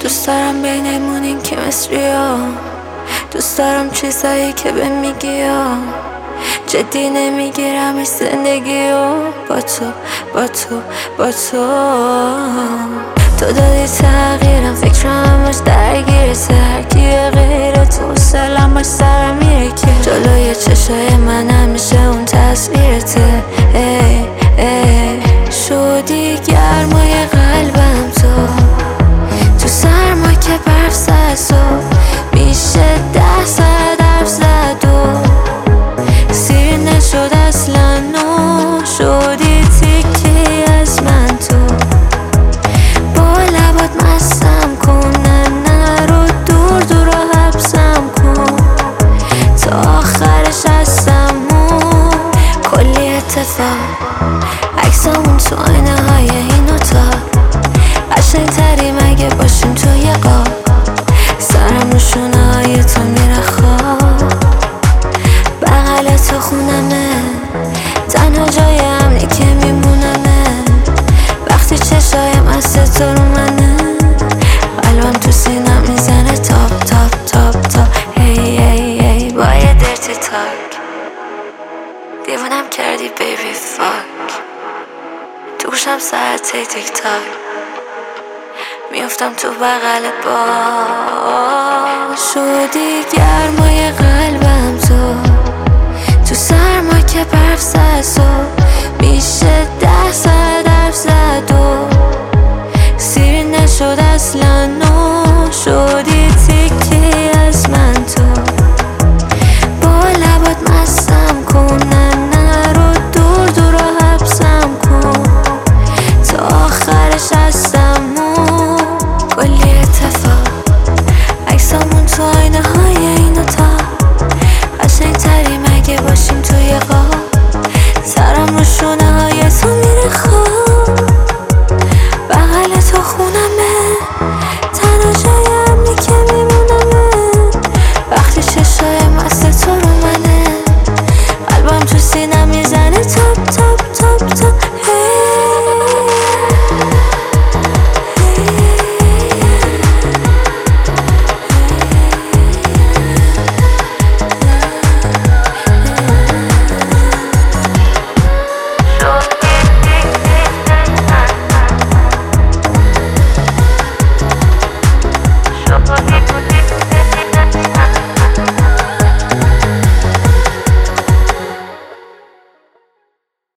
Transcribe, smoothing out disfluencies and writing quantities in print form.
دوست دارم بینمون این کیمستری ها، دوست دارم چیزایی که به میگی ها، جدی نمیگیرم زندگی ها، با تو با تو با تو. تو دادی تغییرم، فکرم همش درگیره، هرکیه غیر تو سلام باش سرم میره که جلوی چشای من همیشه اون تصویرته. ای ای شدی گرمای قلبم تو سرما که برف زد صبح میشه 10 ساعت حرف زد و سیر نشد اصلا نو شدی تیکی از من تو با لبات مستم کن نه رو دور دور رو حبسم کن تا آخرش هستم کلی اتفاق عکسامون تو آینه های این اتاق قشنگ تری مگه باشیم تو یه قاب سرم رو شونه های تو میره خواب بغل تو خونمه تنها جای امنی که میمونمه وقتی چشایم از تو رو منه قلبم تو سینم میزنه تاپ تاپ تاپ تاپ هی هی هی با یه درتی تاک دیوونم کردی بیبی فاک تو گوشم ساعت تیک تاک میافتم تو بغل با شدی گرمای قلبم تو سرما که برف زد صبح میشه 10 ساعت حرف زد